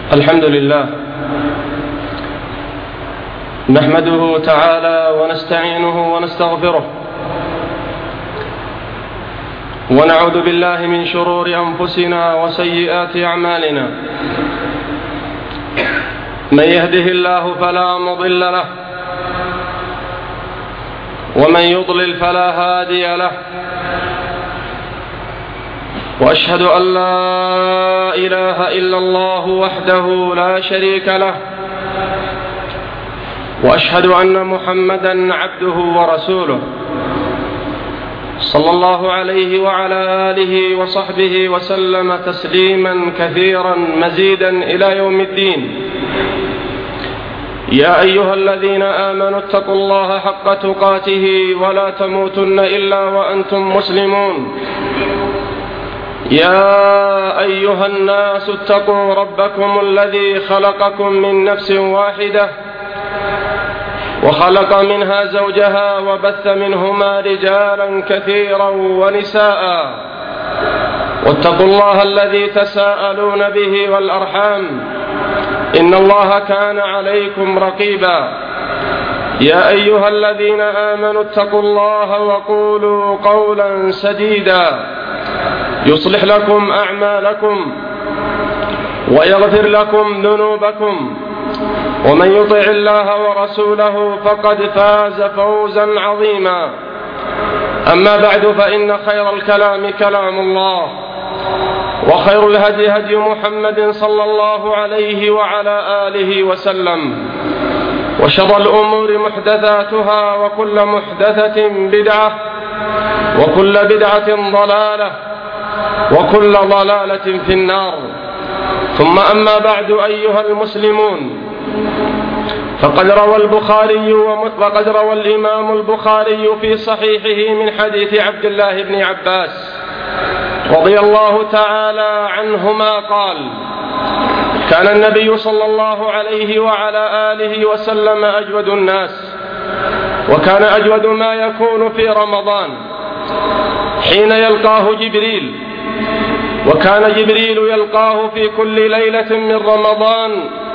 الحمد لله نحمده تعالى ونستعينه ونستغفره ونعوذ بالله من شرور أنفسنا وسيئات أعمالنا. من يهده الله فلا مضل له ومن يضلل فلا هادي له، وأشهد أن لا إله إلا الله وحده لا شريك له، وأشهد أن محمدًا عبده ورسوله صلى الله عليه وعلى آله وصحبه وسلم تسليمًا كثيرًا مزيدًا إلى يوم الدين. يا أيها الذين آمنوا اتقوا الله حق تقاته ولا تموتن إلا وأنتم مسلمون. يا أيها الناس اتقوا ربكم الذي خلقكم من نفس واحدة وخلق منها زوجها وبث منهما رجالا كثيرا ونساء، واتقوا الله الذي تساءلون به والأرحام إن الله كان عليكم رقيبا. يا أيها الذين آمنوا اتقوا الله وقولوا قولا سديدا يصلح لكم أعمالكم ويغفر لكم ذنوبكم، ومن يطع الله ورسوله فقد فاز فوزا عظيما. أما بعد، فإن خير الكلام كلام الله، وخير الهدي هدي محمد صلى الله عليه وعلى آله وسلم، وشر الأمور محدثاتها، وكل محدثة بدعة، وكل بدعة ضلالة، وكل ضلالة في النار. ثم أما بعد، أيها المسلمون، فقد روى الإمام البخاري في صحيحه من حديث عبد الله بن عباس رضي الله تعالى عنهما قال: كان النبي صلى الله عليه وعلى آله وسلم أجود الناس، وكان أجود ما يكون في رمضان حين يلقاه جبريل، وكان جبريل يلقاه في كل ليلة من رمضان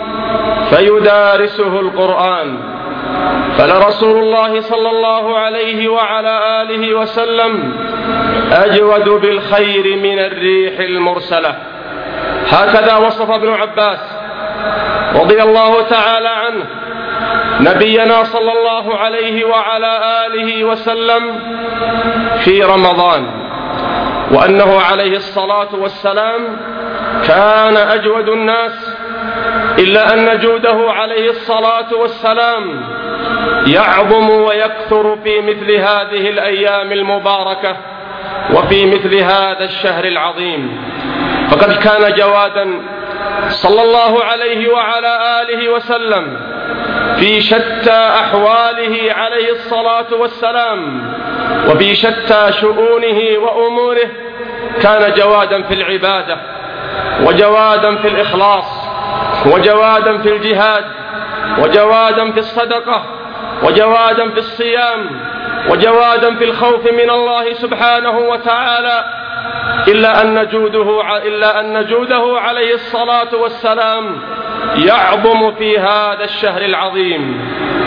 فيدارسه القرآن. فلرسول الله صلى الله عليه وعلى آله وسلم أجود بالخير من الريح المرسلة. هكذا وصف ابن عباس رضي الله تعالى عنه نبينا صلى الله عليه وعلى آله وسلم في رمضان، وأنه عليه الصلاة والسلام كان أجود الناس، إلا أن جوده عليه الصلاة والسلام يعظم ويكثر في مثل هذه الأيام المباركة وفي مثل هذا الشهر العظيم. فقد كان جوادا صلى الله عليه وعلى آله وسلم في شتى أحواله عليه الصلاة والسلام، وفي شتى شؤونه وأموره. كان جوادا في العبادة، وجوادا في الإخلاص، وجوادا في الجهاد، وجوادا في الصدقة، وجوادا في الصيام، وجوادا في الخوف من الله سبحانه وتعالى، إلا أن جوده عليه الصلاة والسلام يعظم في هذا الشهر العظيم.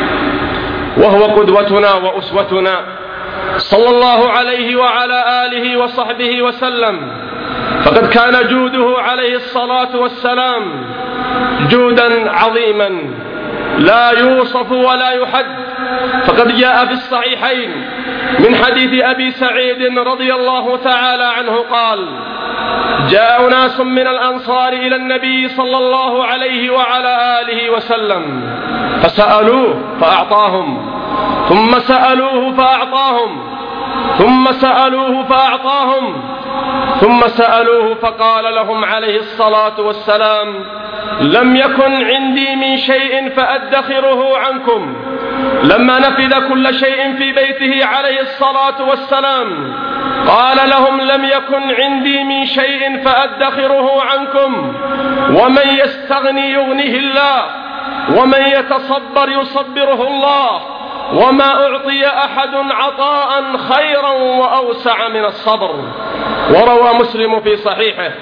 وهو قدوتنا وأسوتنا صلى الله عليه وعلى آله وصحبه وسلم، فقد كان جوده عليه الصلاة والسلام جودا عظيما لا يوصف ولا يحد. فقد جاء في الصحيحين من حديث أبي سعيد رضي الله تعالى عنه قال: جاء أناس من الأنصار إلى النبي صلى الله عليه وعلى آله وسلم فسألوه فأعطاهم، ثم سألوه فأعطاهم، ثم سألوه فأعطاهم، ثم سألوه فقال لهم عليه الصلاة والسلام: لم يكن عندي من شيء فأدخره عنكم. لما نفذ كل شيء في بيته عليه الصلاة والسلام قال لهم: لم يكن عندي من شيء فأدخره عنكم، ومن يستغني يغنيه الله، ومن يتصبر يصبره الله، وما أعطي أحد عطاء خيرا وأوسع من الصبر. وروى مسلم في صحيحه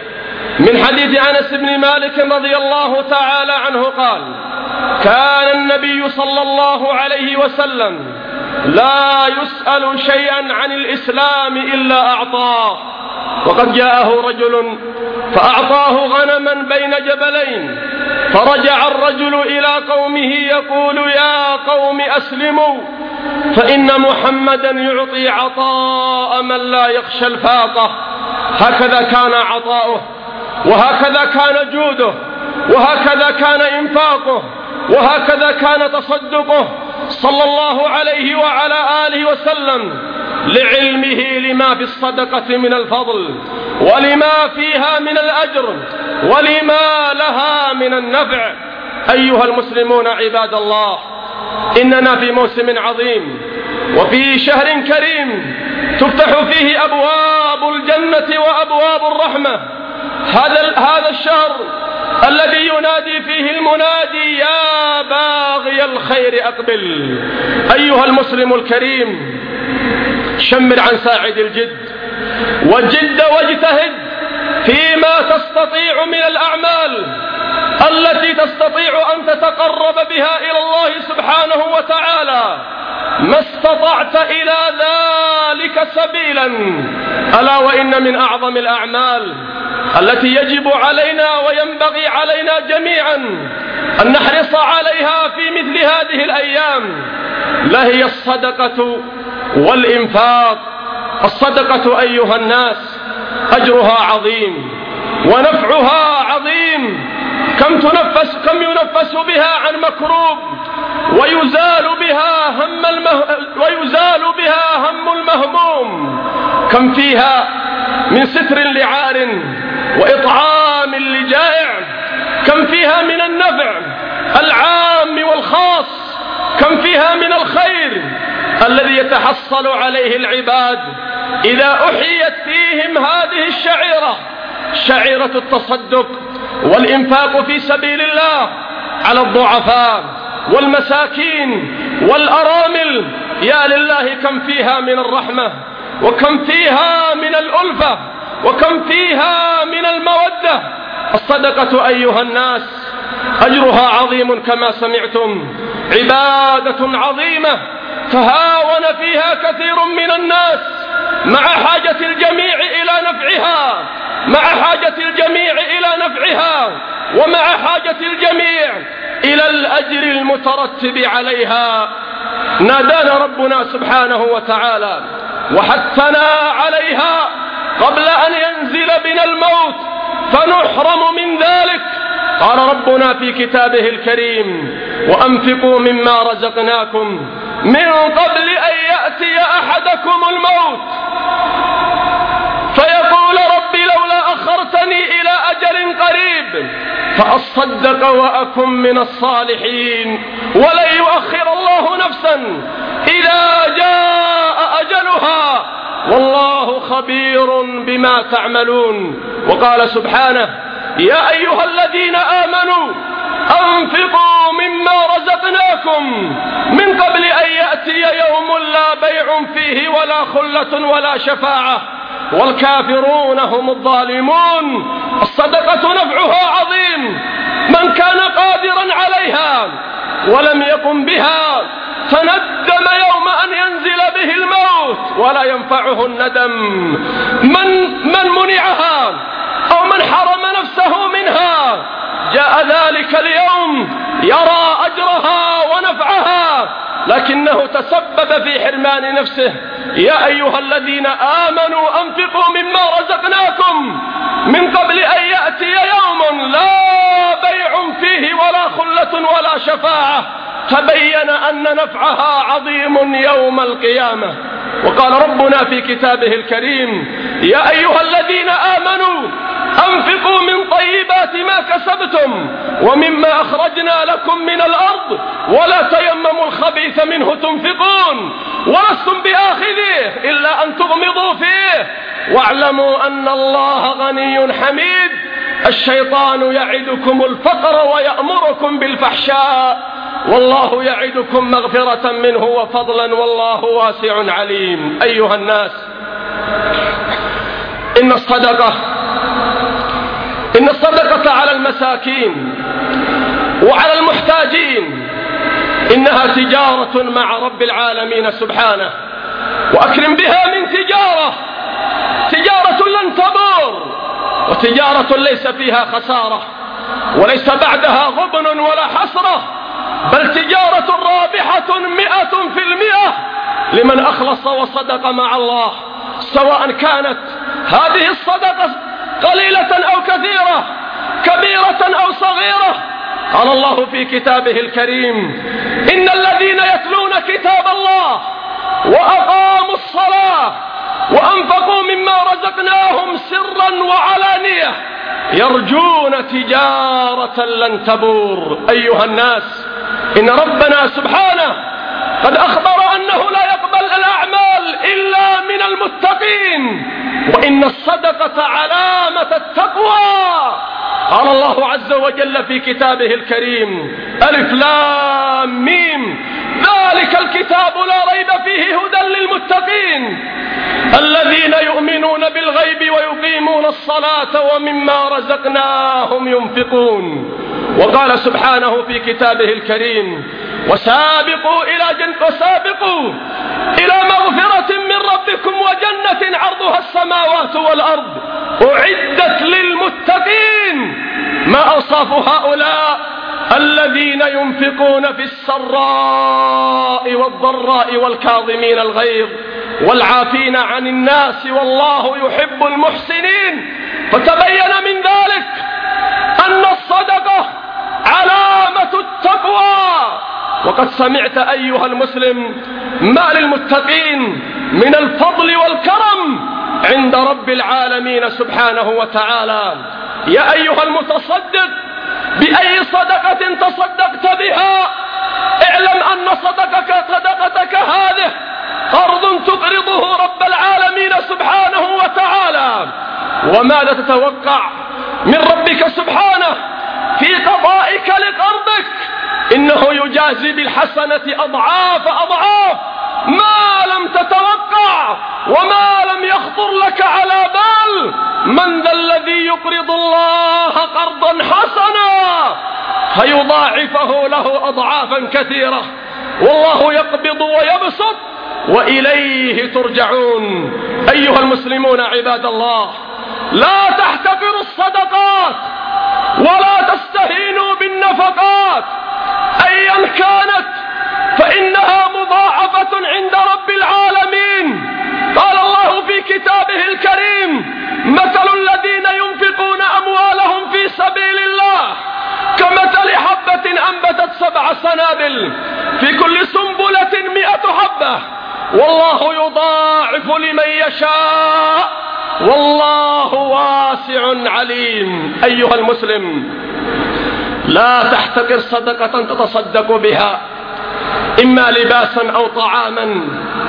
من حديث أنس بن مالك رضي الله تعالى عنه قال: كان النبي صلى الله عليه وسلم لا يسأل شيئا عن الإسلام إلا أعطاه. وقد جاءه رجل فأعطاه غنما بين جبلين، فرجع الرجل إلى قومه يقول: يا قوم أسلموا، فإن محمدا يعطي عطاء من لا يخشى الفاقة. هكذا كان عطاؤه، وهكذا كان جوده، وهكذا كان إنفاقه، وهكذا كان تصدقه صلى الله عليه وعلى آله وسلم، لعلمه لما في الصدقة من الفضل، ولما فيها من الأجر، ولما لها من النفع. أيها المسلمون عباد الله، إننا في موسم عظيم وفي شهر كريم تفتح فيه أبواب الجنة وأبواب الرحمة. هذا الشهر الذي ينادي فيه المنادي: يا باغي الخير أقبل. أيها المسلم الكريم، شمر عن ساعد الجد، وجد واجتهد فيما تستطيع من الأعمال التي تستطيع أن تتقرب بها إلى الله سبحانه وتعالى ما استطعت إلى ذلك سبيلا. ألا وإن من أعظم الأعمال التي يجب علينا وينبغي علينا جميعا أن نحرص عليها في مثل هذه الأيام لهي الصدقة والإنفاق. الصدقة أيها الناس أجرها عظيم ونفعها عظيم، كم ينفس بها عن مكروب، ويزال بها هم المهموم، كم فيها من ستر لعار وإطعام لجائع، كم فيها من النفع العام والخاص، كم فيها من الخير الذي يتحصل عليه العباد إذا أحيت فيهم هذه الشعيرة، شعيرة التصدق والإنفاق في سبيل الله على الضعفاء والمساكين والأرامل. يا لله كم فيها من الرحمة، وكم فيها من الألفة، وكم فيها من المودة. الصدقة أيها الناس أجرها عظيم كما سمعتم، عبادة عظيمة تهاون فيها كثير من الناس مع حاجة الجميع إلى نفعها، ومع حاجة الجميع إلى الأجر المترتب عليها. نادانا ربنا سبحانه وتعالى وحثنا عليها قبل أن ينزل بنا الموت فنحرم من ذلك. قال ربنا في كتابه الكريم: وأنفقوا مما رزقناكم من قبل أن يأتي أحدكم الموت فيقول ربي لولا أخرتني إلى أجل قريب فأصدق وأكن من الصالحين، ولن يؤخر الله نفسا إذا جاء أجلها، والله خبير بما تعملون. وقال سبحانه: يا أيها الذين آمنوا أنفقوا مما رزقناكم من قبل أن يأتي يوم لا بيع فيه ولا خلة ولا شفاعة والكافرون هم الظالمون. الصدقة نفعها عظيم، من كان قادرا عليها ولم يقم بها تندم يوم أن ينزل به الموت ولا ينفعه الندم. من منعها أو من حرم نفسه منها جاء ذلك اليوم يرى أجرها ونفعها لكنه تسبب في حرمان نفسه. يا أيها الذين آمنوا أنفقوا مما رزقناكم من قبل أن يأتي يوم لا بيع فيه ولا خلة ولا شفاعة، تبين أن نفعها عظيم يوم القيامة. وقال ربنا في كتابه الكريم: يا أيها الذين آمنوا أنفقوا من طيبات ما كسبتم ومما أخرجنا لكم من الأرض ولا تيمموا الخبيث منه تنفقون ولستم بآخذيه إلا أن تغمضوا فيه واعلموا أن الله غني حميد. الشيطان يعدكم الفقر ويأمركم بالفحشاء والله يعدكم مغفرة منه وفضلا والله واسع عليم. أيها الناس، إن الصدقة إن الصدقة على المساكين وعلى المحتاجين إنها تجارة مع رب العالمين سبحانه، وأكرم بها من تجارة لن تبور، وتجارة ليس فيها خسارة وليس بعدها غبن ولا حسرة، بل تجارة رابحة 100% لمن أخلص وصدق مع الله، سواء كانت هذه الصدقة قليلة أو كثيرة، كبيرة أو صغيرة. قال الله في كتابه الكريم: إن الذين يتلون كتاب الله وأقاموا الصلاة وأنفقوا مما رزقناهم سرا وعلانية يرجون تجارة لن تبور. أيها الناس، إن ربنا سبحانه قد أخبر أنه لا يقبل الأعمال إلا من المتقين، وإن الصدقة علامة التقوى. قال الله عز وجل في كتابه الكريم: ألف لام ميم، ذلك الكتاب لا ريب فيه هدى للمتقين الذين يؤمنون بالغيب ويقيمون الصلاة ومما رزقناهم ينفقون. وقال سبحانه في كتابه الكريم: وسابقوا إلى مغفرة من ربكم وجنة عرضها السماوات والأرض أعدت للمتقين. ما أوصاف هؤلاء؟ الذين ينفقون في السراء والضراء والكاظمين الغيظ والعافين عن الناس والله يحب المحسنين. فتبين من ذلك أن الصدقة علامة التقوى. وقد سمعت أيها المسلم ما للمتقين من الفضل والكرم عند رب العالمين سبحانه وتعالى. يا أيها المتصدق، بأي صدقة تصدقت بها اعلم أن صدقتك هذه قرض تقرضه رب العالمين سبحانه وتعالى. وماذا تتوقع من ربك سبحانه في قضائك لقرضك؟ إنه يجازي بالحسنة أضعاف ما لم تتوقع وما لم يخطر لك على بال. من ذا الذي يقرض الله قرضا حسنا فيضاعفه له أضعافا كثيرة، والله يقبض ويبسط وإليه ترجعون. أيها المسلمون عباد الله، لا تحتقروا الصدقات ولا تستهينوا بالنفقات أيا كانت، فإنها مضاعفة عند رب العالمين. قال الله في كتابه الكريم: مثل الذين ينفقون أموالهم في سبيل الله كمثل حبة أنبتت 7 سنابل في كل سنبلة 100 حبة والله يضاعف لمن يشاء والله واسع عليم. أيها المسلم، لا تحتقر صدقة تتصدق بها، إما لباسا أو طعاما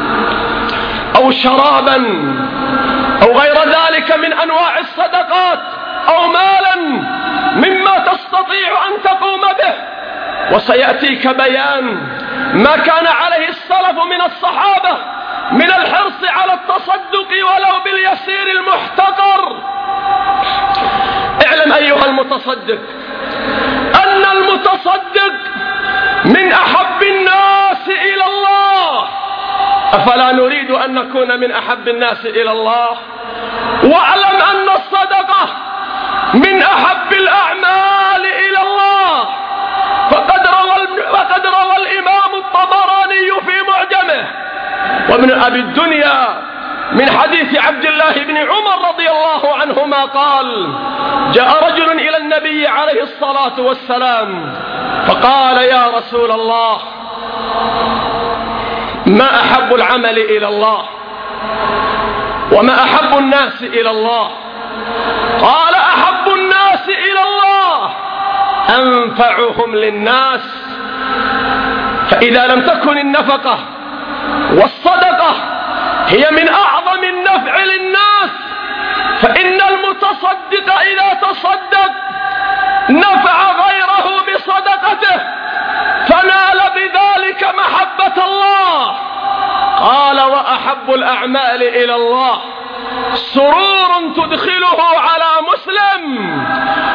أو شرابا أو غير ذلك من أنواع الصدقات، أو مالا مما تستطيع أن تقوم به. وسيأتيك بيان ما كان عليه السلف من الصحابة من الحرص على التصدق ولو باليسير المحتقر. اعلم أيها المتصدق أن المتصدق من أحب الناس إلى الله، أفلا نريد أن نكون من أحب الناس إلى الله؟ واعلم أن الصدقة من أحب الأعمال إلى الله. فقد روى الإمام الطبراني في معجمه وابن أبي الدنيا من حديث عبد الله بن عمر رضي الله عنهما قال: جاء رجل إلى النبي عليه الصلاة والسلام فقال: يا رسول الله، ما أحب العمل إلى الله وما أحب الناس إلى الله؟ قال: أحب الناس إلى الله أنفعهم للناس. فإذا لم تكن النفقة والصدقة هي من أعظم النفع للناس، فإن المتصدق إذا تصدق نفع غيره بصدقته فنال بذلك محبة الله. قال: وأحب الأعمال إلى الله سرور تدخله على مسلم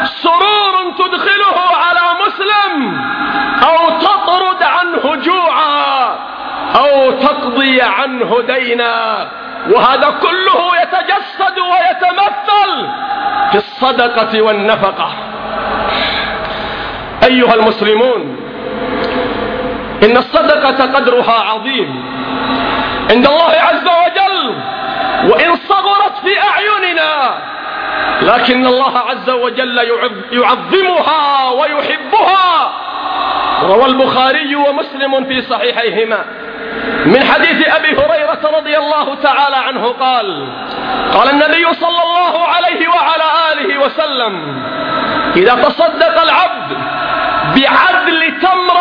أو تقضي عنه دينا. وهذا كله يتجسد ويتمثل في الصدقة والنفقة. أيها المسلمون، إن الصدقة قدرها عظيم عند الله عز وجل، وإن صغرت في أعيننا لكن الله عز وجل يعظمها ويحبها. روى البخاري ومسلم في صحيحيهما من حديث أبي هريرة رضي الله تعالى عنه قال: قال النبي صلى الله عليه وعلى آله وسلم: إذا تصدق العبد بعدل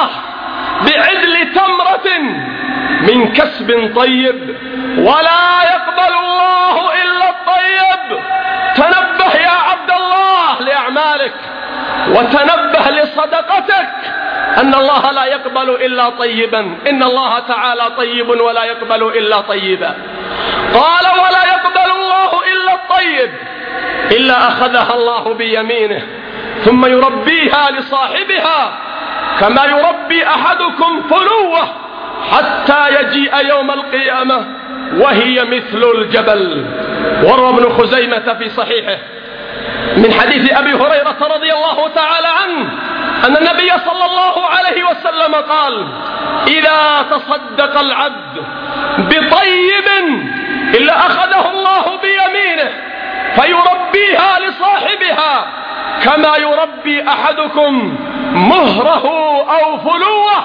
تمرة من كسب طيب ولا يقبل الله إلا الطيب. تنبه يا عبد الله لأعمالك، وتنبه لصدقتك، أن الله لا يقبل إلا طيبا. إن الله تعالى طيب ولا يقبل إلا طيبا. قال: ولا يقبل الله إلا الطيب إلا أخذها الله بيمينه ثم يربيها لصاحبها كما يربي أحدكم فلوه حتى يجيء يوم القيامة وهي مثل الجبل. وروى ابن خزيمة في صحيحه من حديث أبي هريرة رضي الله تعالى عنه أن النبي صلى الله عليه وسلم قال: إذا تصدق العبد بطيب إلا أخذه الله بيمينه فيربيها لصاحبها كما يربي أحدكم مهره أو فلوه.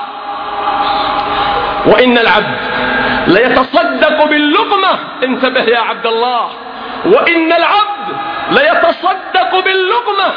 وإن العبد ليتصدق باللقمة، انتبه يا عبد الله، وإن العبد ليتصدق باللقمة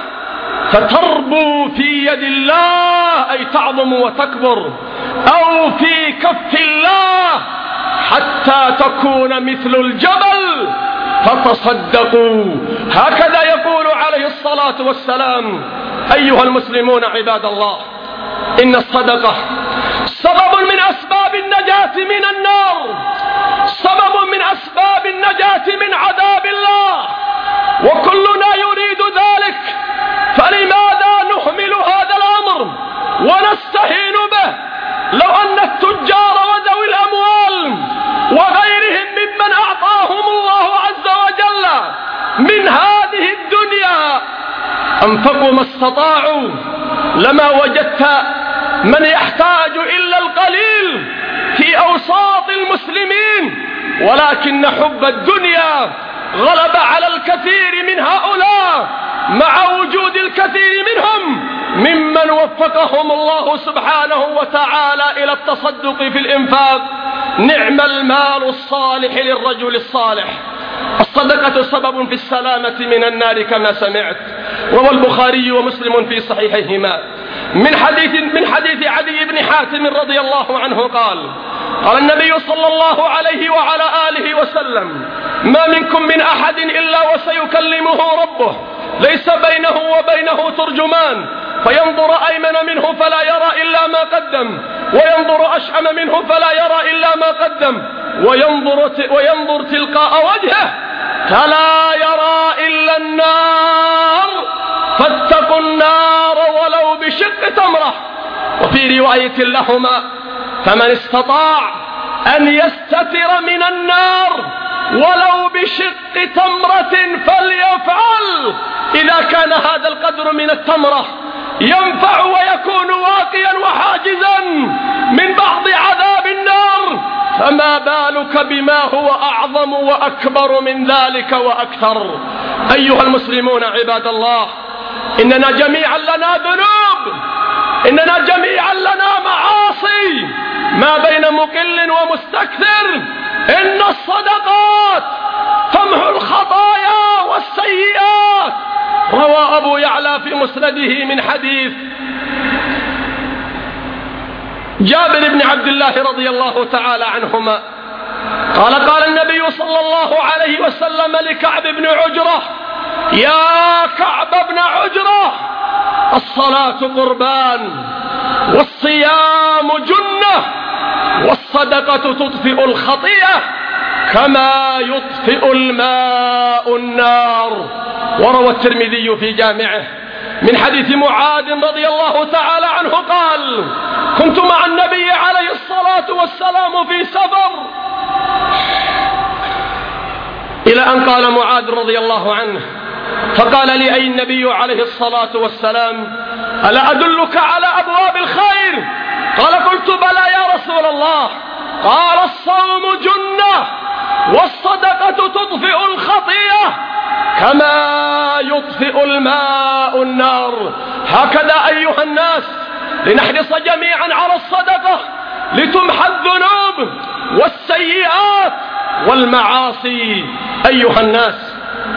فتربو في يد الله، أي تعظم وتكبر، أو في كف الله حتى تكون مثل الجبل فتصدقوا. هكذا يقول عليه الصلاة والسلام. أيها المسلمون عباد الله، إن الصدقة سبب من أسباب النجاة من النار، سبب من أسباب النجاة من عذاب الله، وكلنا يريد ذلك. فلماذا نهمل هذا الأمر ونستهين به؟ لو أن التجار وذوي الأموال وغيرهم ممن أعطاهم الله عز وجل من هذه الدنيا أنفقوا ما استطاعوا لما وجدت من يحتاج إلا القليل في أوساط المسلمين، ولكن حب الدنيا غلب على الكثير من هؤلاء مع وجود الكثير منهم ممن وفقهم الله سبحانه وتعالى إلى التصدق في الإنفاق. نعم المال الصالح للرجل الصالح. الصدقة سبب في السلامة من النار كما سمعت. روى البخاري ومسلم في صحيحيهما من حديث عدي بن حاتم رضي الله عنه قال: قال النبي صلى الله عليه وعلى آله وسلم: ما منكم من أحد إلا وسيكلمه ربه ليس بينه وبينه ترجمان، فينظر أيمن منه فلا يرى إلا ما قدم، وينظر أشأم منه فلا يرى إلا ما قدم، وينظر تلقاء وجهه فلا يرى إلا النار، فاتقوا النار ولو بشق تمرة. وفي رواية لهما: فمن استطاع أن يستتر من النار ولو بشق تمرة فليفعل. إذا كان هذا القدر من التمرة ينفع ويكون واقيا وحاجزا من بعض عذاب النار، فما بالك بما هو أعظم وأكبر من ذلك وأكثر. أيها المسلمون عباد الله، إننا جميعا لنا ذنوب، إننا جميعا لنا معاصي ما بين مقل ومستكثر. إن الصدقات تمحو الخطايا والسيئات. روى أبو يعلى في مسنده من حديث جابر بن عبد الله رضي الله تعالى عنهما قال: قال النبي صلى الله عليه وسلم لكعب بن عجرة: يا كعب بن عجرة، الصلاة قربان، والصيام جنة، والصدقة تطفئ الخطيئة كما يطفئ الماء النار. وروى الترمذي في جامعه من حديث معاذ رضي الله تعالى عنه قال: كنت مع النبي عليه الصلاة والسلام في سفر، إلى أن قال معاذ رضي الله عنه، فقال لي: أي النبي عليه الصلاة والسلام، ألا أدلك على أبواب الخير؟ قال: قلت: بلى يا رسول الله. قال: الصوم جنة، والصدقة تطفئ الخطيئة كما يطفئ الماء النار. هكذا أيها الناس لنحرص جميعا على الصدقة لتمحى الذنوب والسيئات والمعاصي. أيها الناس،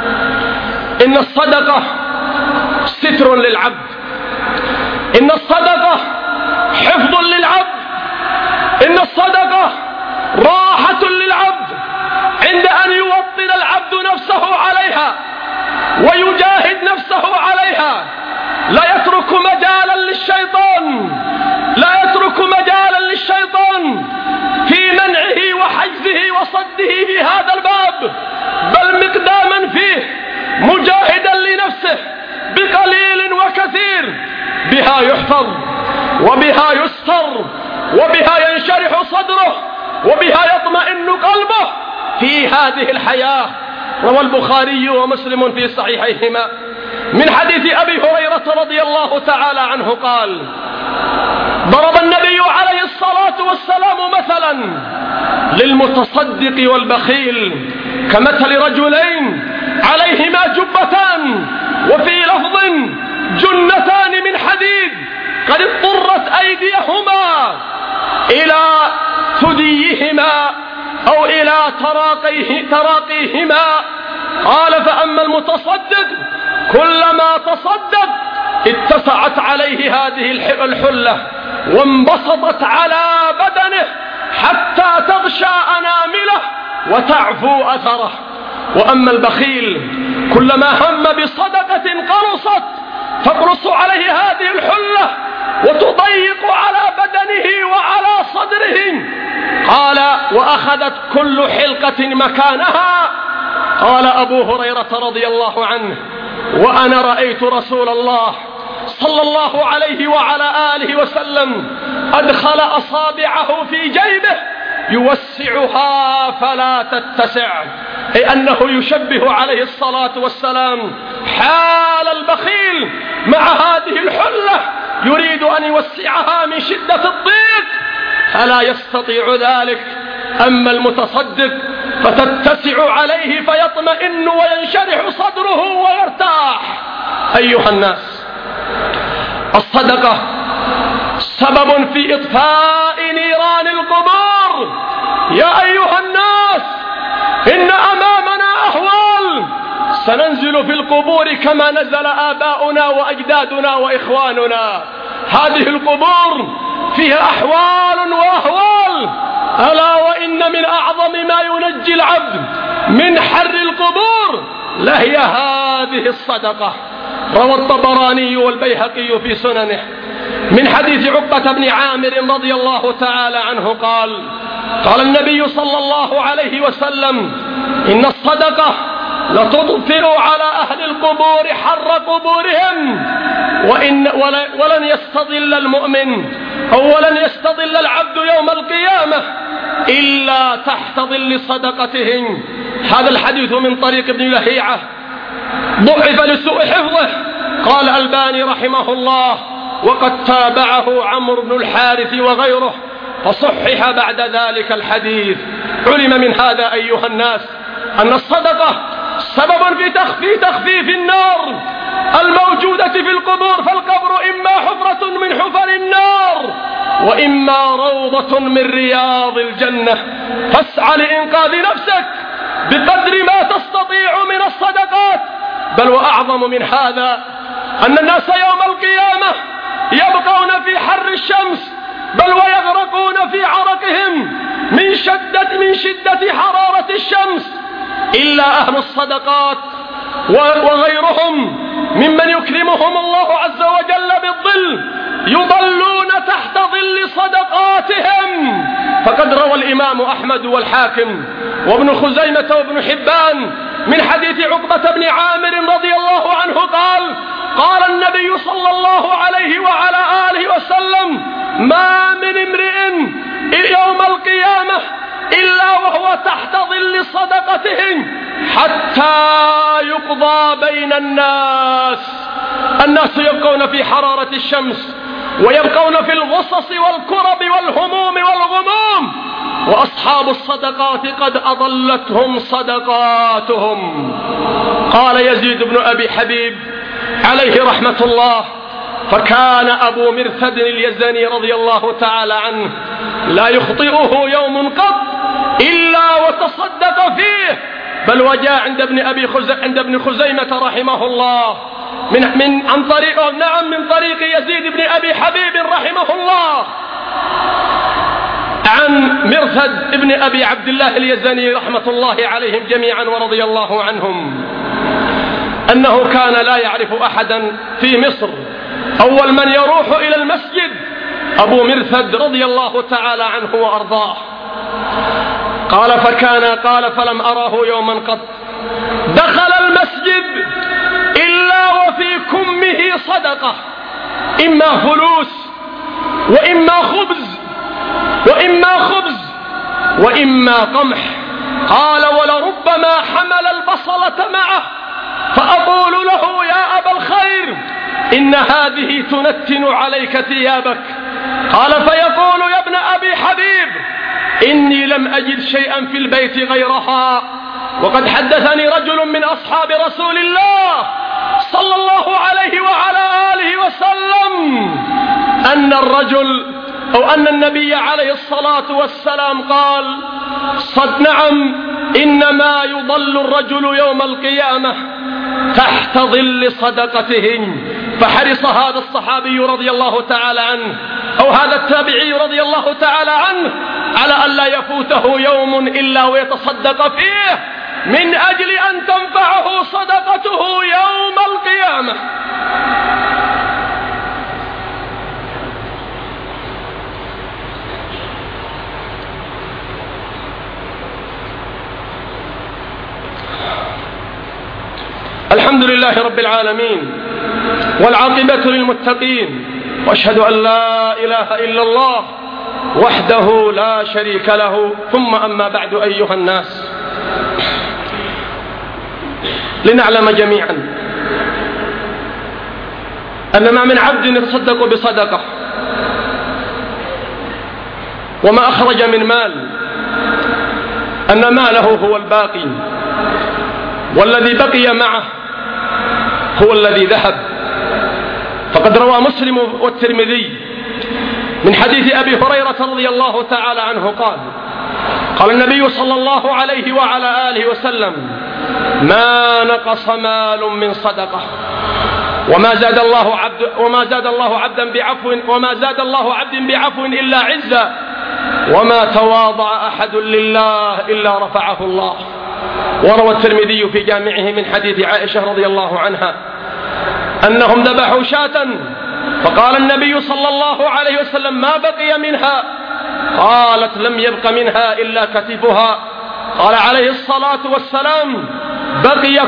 إن الصدقة ستر للعبد، إن الصدقة حفظ للعبد، إن الصدقة راحة للعبد عند أن يوطن العبد نفسه عليها ويجاهد نفسه عليها، لا يترك مجالا للشيطان، لا يترك مجالا للشيطان في منعه وحجزه وصده في هذا الباب، بل مقداما فيه، مجاهدا لنفسه بقليل وكثير، بها يحفظ وبها يستر وبها ينشرح صدره وبها يطمئن قلبه في هذه الحياة. روى البخاري ومسلم في صحيحيهما من حديث أبي هريرة رضي الله تعالى عنه قال: ضرب النبي عليه الصلاة والسلام مثلا للمتصدق والبخيل كمثل رجلين عليهما جبتان، وفي لفظ جنتان من حديد، قد اضطرت أيديهما إلى ثديهما أو إلى تراقيهما. قال: فأما المتصدق كلما تصدق اتسعت عليه هذه الحلة وانبسطت على بدنه حتى تغشى أنامله وتعفو أثره. وأما البخيل كلما هم بصدقة قرصت تقرص عليه هذه الحلة وتضيق على بدنه وعلى صدره. قال: وأخذت كل حلقة مكانها. قال أبو هريرة رضي الله عنه: وأنا رأيت رسول الله صلى الله عليه وعلى آله وسلم أدخل أصابعه في جيبه يوسعها فلا تتسع، أي أنه يشبه عليه الصلاة والسلام حال البخيل مع هذه الحلة، يريد أن يوسعها من شدة الضيق فلا يستطيع ذلك. أما المتصدق فتتسع عليه فيطمئن وينشرح صدره ويرتاح. أيها الناس، الصدقة سبب في إطفاء نيران القبور. يا أيها الناس، إن أمامنا أهوال سننزل في القبور كما نزل آباؤنا وأجدادنا وإخواننا. هذه القبور فيها أحوال وأهوال، ألا وإن من أعظم ما ينجي العبد من حر القبور لهي هذه الصدقة. روى الطبراني والبيهقي في سننه من حديث عقبة بن عامر رضي الله تعالى عنه قال: قال النبي صلى الله عليه وسلم: إن الصدقة لتطفئ على أهل القبور حر قبورهم، ولن يستظل المؤمن أو ولن يستظل العبد يوم القيامة إلا تحت ظل صدقتهم. هذا الحديث من طريق ابن لهيعة ضعف لسوء حفظه. قال الألباني رحمه الله: وقد تابعه عمرو بن الحارث وغيره فصحح بعد ذلك الحديث. علم من هذا أيها الناس أن الصدقة سبب في تخفيف النار الموجودة في القبور، فالقبر إما حفرة من حفر النار وإما روضة من رياض الجنة. فاسعى لإنقاذ نفسك بقدر ما تستطيع من الصدقات. بل وأعظم من هذا أن الناس يوم القيامة يبقون في حر الشمس، بل ويغرقون في عرقهم من شدة حرارة الشمس، إلا أهل الصدقات وغيرهم ممن يكرمهم الله عز وجل بالظل يضلون تحت ظل صدقاتهم. فقد روى الإمام أحمد والحاكم وابن خزيمة وابن حبان من حديث عقبة بن عامر رضي الله عنه قال: قال النبي صلى الله عليه وعلى آله وسلم: ما من امرئ يوم القيامة إلا وهو تحت ظل صدقته حتى يقضى بين الناس. الناس يبقون في حرارة الشمس، ويبقون في الغصص والكرب والهموم والغموم، وأصحاب الصدقات قد أضلتهم صدقاتهم. قال يزيد بن أبي حبيب عليه رحمة الله: فكان أبو مرثد اليزني رضي الله تعالى عنه لا يخطئه يوم قط إلا وتصدق فيه، بل وجاء عند ابن خزيمة رحمه الله من طريق يزيد بن أبي حبيب رحمه الله عن مرثد ابن أبي عبد الله اليزني رحمة الله عليهم جميعا ورضي الله عنهم أنه كان لا يعرف أحدا في مصر أول من يروح إلى المسجد أبو مرثد رضي الله تعالى عنه وأرضاه. قال فلم أراه يوما قط دخل المسجد إلا وفي كمه صدقة، إما فلوس وإما خبز وإما قمح. قال: ولربما حمل البصلة معه، فأقول له: يا أبا الخير، إن هذه تنتن عليك ثيابك. قال: فيقول: يا ابن أبي حبيب، إني لم أجد شيئا في البيت غيرها. وقد حدثني رجل من أصحاب رسول الله صلى الله عليه وعلى آله وسلم أن النبي عليه الصلاة والسلام قال: نعم، إنما يضل الرجل يوم القيامة تحت ظل صدقته. فحرص هذا الصحابي رضي الله تعالى عنه أو هذا التابعي رضي الله تعالى عنه على أن لا يفوته يوم إلا ويتصدق فيه من أجل أن تنفعه صدقته يوم القيامة. الحمد لله رب العالمين، والعاقبة للمتقين، وأشهد أن لا إله إلا الله وحده لا شريك له. ثم أما بعد، أيها الناس، لنعلم جميعا أن ما من عبد يتصدق بصدقة وما أخرج من مال أن ماله هو الباقي، والذي بقي معه هو الذي ذهب. فقد روى مسلم والترمذي من حديث أبي هريرة رضي الله تعالى عنه قال النبي صلى الله عليه وعلى آله وسلم: ما نقص مال من صدقة، وما زاد الله عبد بعفو إلا عزا، وما تواضع أحد لله إلا رفعه الله. وروى الترمذي في جامعه من حديث عائشة رضي الله عنها أنهم ذبحوا شاة، فقال النبي صلى الله عليه وسلم: ما بقي منها؟ قالت: لم يبق منها إلا كتفها. قال عليه الصلاة والسلام: بقي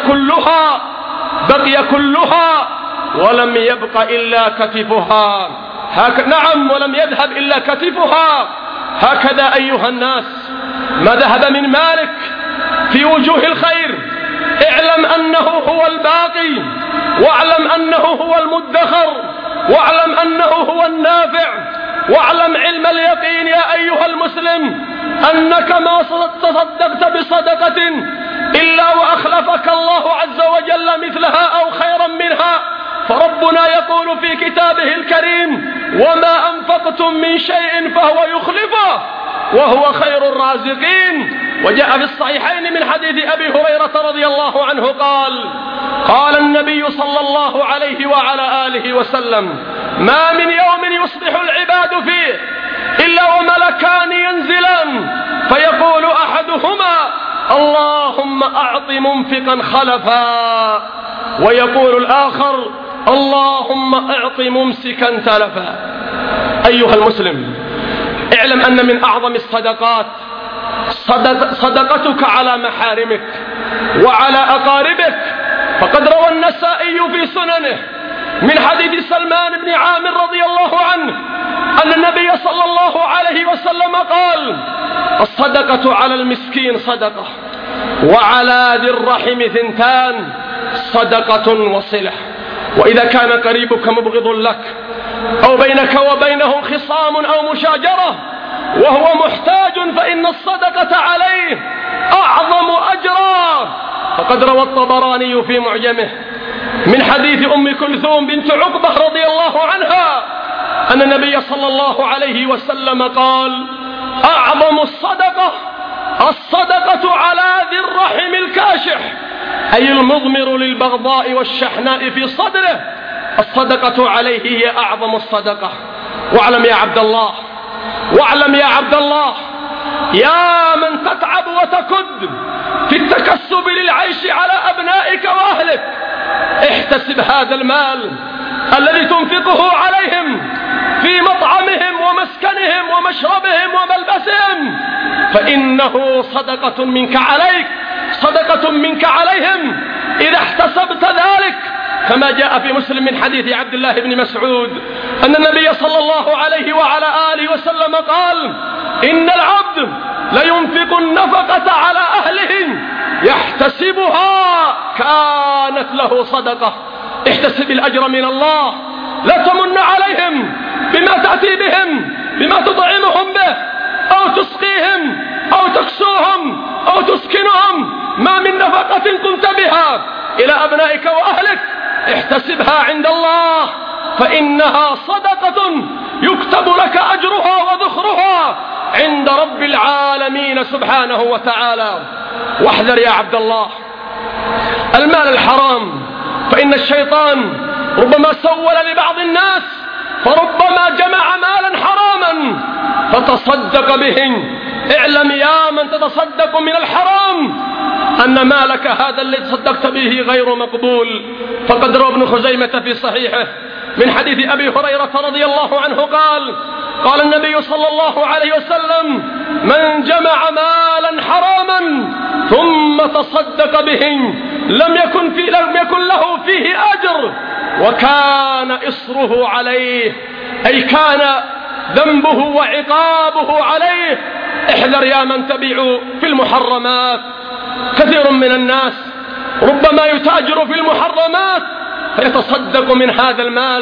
كلها ولم يبق إلا كتفها. نعم، ولم يذهب إلا كتفها. هكذا أيها الناس، ما ذهب من مالك في وجوه الخير اعلم أنه هو الباقي، واعلم أنه هو المدخر، واعلم أنه هو النافع، واعلم علم اليقين يا أيها المسلم أنك ما تصدقت بصدقة إلا وأخلفك الله عز وجل مثلها أو خيرا منها. فربنا يقول في كتابه الكريم: وما أنفقتم من شيء فهو يخلفه وهو خير الرازقين. وجاء في الصحيحين من حديث أبي هريرة رضي الله عنه قال النبي صلى الله عليه وعلى آله وسلم: ما من يوم يصبح العباد فيه إلا وملكان ينزلان، فيقول أحدهما: اللهم أعط منفقا خلفا، ويقول الآخر: اللهم أعط ممسكا تلفا. أيها المسلم، اعلم أن من أعظم الصدقات صدقتك على محارمك وعلى أقاربك. فقد روى النسائي في سننه من حديث سلمان بن عامر رضي الله عنه أن النبي صلى الله عليه وسلم قال: الصدقة على المسكين صدقة، وعلى ذي الرحم ثنتان، صدقة وصلة. وإذا كان قريبك مبغض لك أو بينك وبينه خصام أو مشاجرة وهو محتاج فإن الصدقة عليه أعظم أجرا. فقد روى الطبراني في معجمه من حديث أم كلثوم بنت عقبة رضي الله عنها أن النبي صلى الله عليه وسلم قال: أعظم الصدقة على ذي الرحم الكاشح، أي المضمر للبغضاء والشحناء في صدره، الصدقة عليه هي أعظم الصدقة. واعلم يا عبد الله يا من تتعب وتكد في التكسب للعيش على أبنائك وأهلك، احتسب هذا المال الذي تنفقه عليهم في مطعمهم ومسكنهم ومشربهم وملبسهم، فإنه صدقة منك عليهم إذا احتسبت ذلك، كما جاء في مسلم من حديث عبد الله بن مسعود أن النبي صلى الله عليه وعلى آله وسلم قال: إن العبد لينفق النفقة على أهله يحتسبها كانت له صدقة. احتسب الأجر من الله، لا تمن عليهم بما تأتي بهم، بما تطعمهم به أو تسقيهم أو تكسوهم أو تسكنهم، ما من نفقة كنت بها إلى أبنائك وأهلك احتسبها عند الله، فإنها صدقة يكتب لك أجرها وذخرها عند رب العالمين سبحانه وتعالى. واحذر يا عبد الله المال الحرام، فإن الشيطان ربما سول لبعض الناس فربما جمع مالا حراما فتصدق به. اعلم يا من تتصدق من الحرام أن مالك هذا الذي تصدقت به غير مقبول. فقد روى ابن خزيمة في صحيحه من حديث أبي هريرة رضي الله عنه قال النبي صلى الله عليه وسلم: من جمع مالا حراما ثم تصدق به لم يكن له فيه أجر وكان إصره عليه، أي كان ذنبه وعقابه عليه. احذر يا من تبيع في المحرمات. كثير من الناس ربما يتاجر في المحرمات فيتصدق من هذا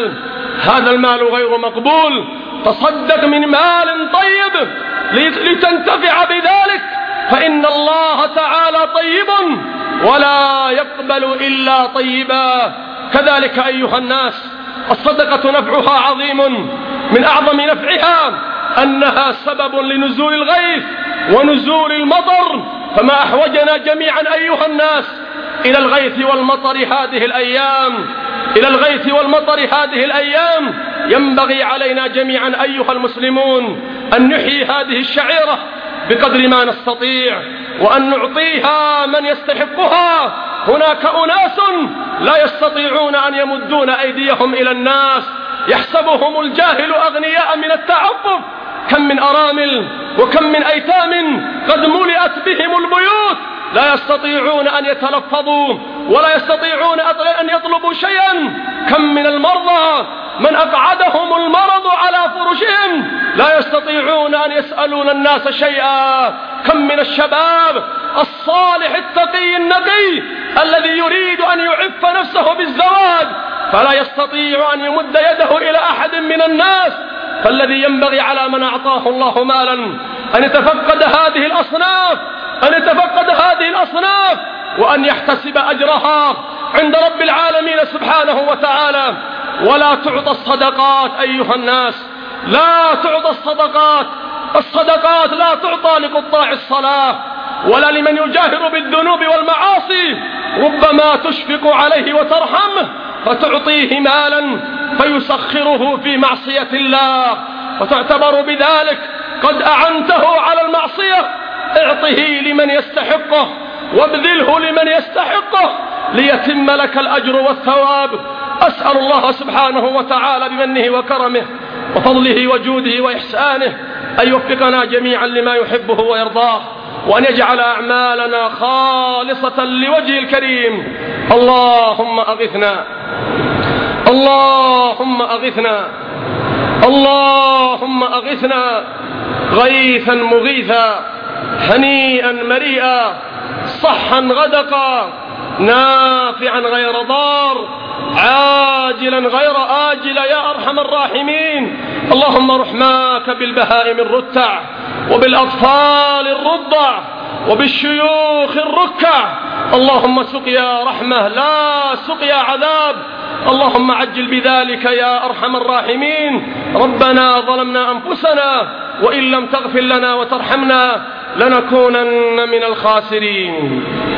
المال غير مقبول. تصدق من مال طيب لتنتفع بذلك، فإن الله تعالى طيب ولا يقبل إلا طيبا. كذلك أيها الناس الصدقة نفعها عظيم، من أعظم نفعها أنها سبب لنزول الغيث ونزول المطر، فما أحوجنا جميعا أيها الناس إلى الغيث والمطر هذه الأيام. ينبغي علينا جميعا أيها المسلمون أن نحيي هذه الشعيرة بقدر ما نستطيع وأن نعطيها من يستحقها. هناك أناس لا يستطيعون أن يمدون أيديهم إلى الناس، يحسبهم الجاهل أغنياء من التعفف. كم من أرامل وكم من أيتام قد ملئت بهم البيوت، لا يستطيعون أن يتلفظوا ولا يستطيعون أن يطلبوا شيئا. كم من المرضى من أقعدهم المرض على فرشهم لا يستطيعون أن يسألون الناس شيئا. كم من الشباب الصالح التقي النقي الذي يريد أن يعف نفسه بالزواج فلا يستطيع أن يمد يده إلى أحد من الناس. فالذي ينبغي على من أعطاه الله مالا أن يتفقد هذه الأصناف وأن يحتسب أجرها عند رب العالمين سبحانه وتعالى. ولا تعطى الصدقات أيها الناس، لا تعطى الصدقات لا تعطى لقطاع الصلاة ولا لمن يجاهر بالذنوب والمعاصي، ربما تشفق عليه وترحمه فتعطيه مالا فيسخره في معصية الله فتعتبر بذلك قد أعنته على المعصية. اعطه لمن يستحقه وابذله لمن يستحقه ليتم لك الأجر والثواب. أسأل الله سبحانه وتعالى بمنه وكرمه وفضله وجوده وإحسانه أن يوفقنا جميعا لما يحبه ويرضاه، وأن يجعل أعمالنا خالصة لوجه الكريم. اللهم أغثنا اللهم أغثنا، اللهم أغثنا غيثا مغيثا، هنيئا مريئا، صحا غدقا، نافعا غير ضار، عاجلا غير آجل يا أرحم الراحمين. اللهم رحماك بالبهائم الرتع، وبالأطفال الرضع، وبالشيوخ الركع. اللهم سقيا رحمة لا سقيا عذاب. اللهم عجل بذلك يا أرحم الراحمين. ربنا ظلمنا أنفسنا، وإن لم تغفر لنا وترحمنا لنكونن من الخاسرين.